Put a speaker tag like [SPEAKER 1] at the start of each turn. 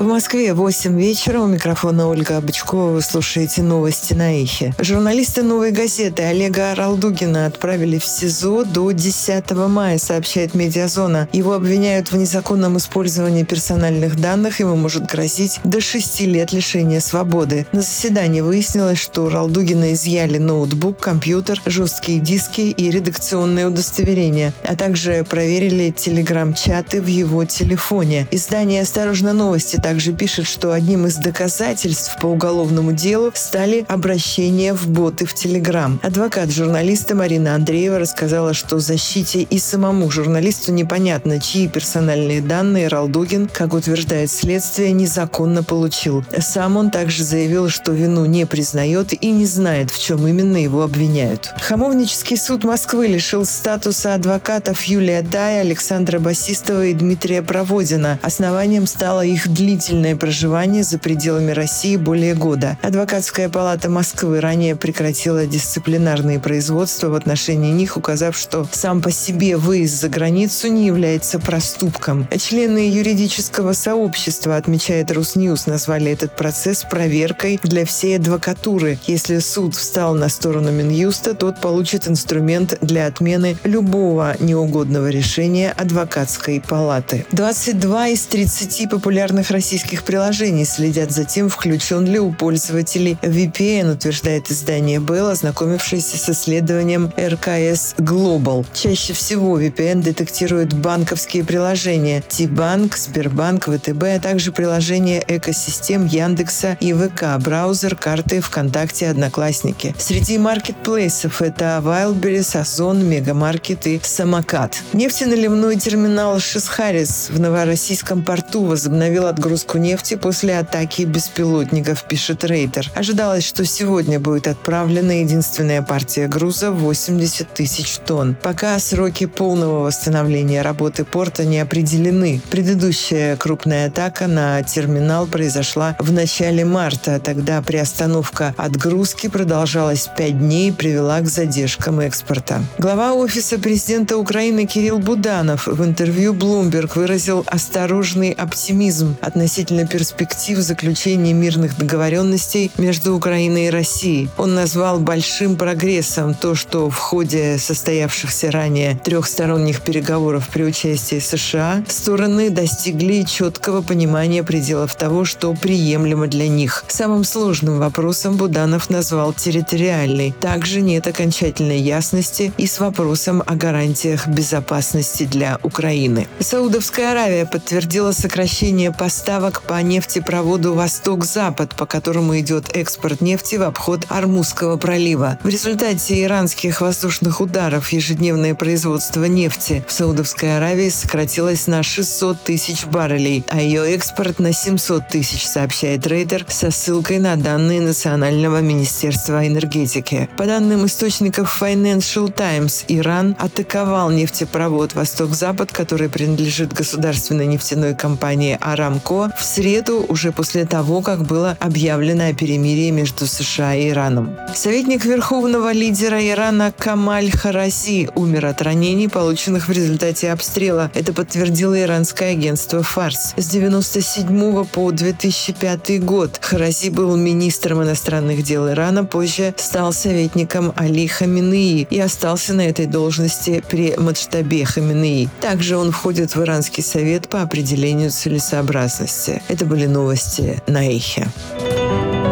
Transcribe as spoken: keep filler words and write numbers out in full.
[SPEAKER 1] Москве восемь вечера. У микрофона Ольга Бычкова. Вы слушаете новости на Эхе. Журналисты «Новой газеты» Олега Ралдугина отправили в СИЗО до десятого мая, сообщает «Медиазона». Его обвиняют в незаконном использовании персональных данных. Ему может грозить до шести лет лишения свободы. На заседании выяснилось, что у Ралдугина изъяли ноутбук, компьютер, жесткие диски и редакционные удостоверения, а также проверили телеграм-чаты в его телефоне. Издание «Осторожно, новости» также пишет, что одним из доказательств по уголовному делу стали обращения в боты в Телеграм. Адвокат журналиста Марина Андреева рассказала, что защите и самому журналисту непонятно, чьи персональные данные Ралдугин, как утверждает следствие, незаконно получил. Сам он также заявил, что вину не признает и не знает, в чем именно его обвиняют. Хамовнический суд Москвы лишил статуса адвокатов Юлия Дай, Александра Басистова и Дмитрия Проводина. Основанием стало их длительное проживание за пределами России более года. Адвокатская палата Москвы ранее прекратила дисциплинарные производства в отношении них, указав, что сам по себе выезд за границу не является проступком. Члены юридического сообщества, отмечает Русньюз, назвали этот процесс проверкой для всей адвокатуры. Если суд встал на сторону Минюста, тот получит инструмент для отмены любого неугодного решения адвокатской палаты. двадцать два из тридцати популярных российских приложений следят за тем, включен ли у пользователей ви пи эн, утверждает издание Белл, ознакомившееся с исследованием эр ка эс Global. Чаще всего ви пи эн детектирует банковские приложения Ти-банк, Сбербанк, вэ тэ бэ, а также приложения экосистем Яндекса и вэ ка, браузер, карты, ВКонтакте, Одноклассники. Среди маркетплейсов это Wildberries, Озон, Мегамаркет и Самокат. Нефтеналивной терминал Шисхарис в Новороссийском порту возобновил отгрузку нефти после атаки беспилотников, пишет Рейтер. Ожидалось, что сегодня будет отправлена единственная партия груза – восемьдесят тысяч тонн. Пока сроки полного восстановления работы порта не определены. Предыдущая крупная атака на терминал произошла в начале марта. Тогда приостановка отгрузки продолжалась пять дней и привела к задержкам экспорта. Глава Офиса президента Украины Кирилл Буданов в интервью Bloomberg выразил осторожный оптимизм относительно перспектив заключения мирных договоренностей между Украиной и Россией. Он назвал большим прогрессом то, что в ходе состоявшихся ранее трехсторонних переговоров при участии США стороны достигли четкого понимания пределов того, что приемлемо для них. Самым сложным вопросом Буданов назвал территориальный. Также нет окончательной ясности и с вопросом о гарантиях безопасности для Украины. Саудовская Аравия подтвердила сокращение поставок по нефтепроводу «Восток-Запад», по которому идет экспорт нефти в обход Ормузского пролива. В результате иранских воздушных ударов ежедневное производство нефти в Саудовской Аравии сократилось на шестьсот тысяч баррелей, а ее экспорт на семьсот тысяч, сообщает Рейтер со ссылкой на данные Национального министерства энергетики. По данным источников Financial Times, Иран атаковал нефтепровод «Восток-Запад», который принадлежит государственной нефтяной компании «Арамко», в среду, уже после того, как было объявлено о перемирии между США и Ираном. Советник верховного лидера Ирана Камаль Харази умер от ранений, полученных в результате обстрела. Это подтвердило иранское агентство «Фарс». С девяносто седьмого по две тысячи пятый год Харази был министром иностранных дел Ирана, позже стал советником Али Хаминеи и остался на этой должности при Маджтабе Хаминеи. Также он входит в Иранский совет по определению целесообразности. Это были новости на Эхе.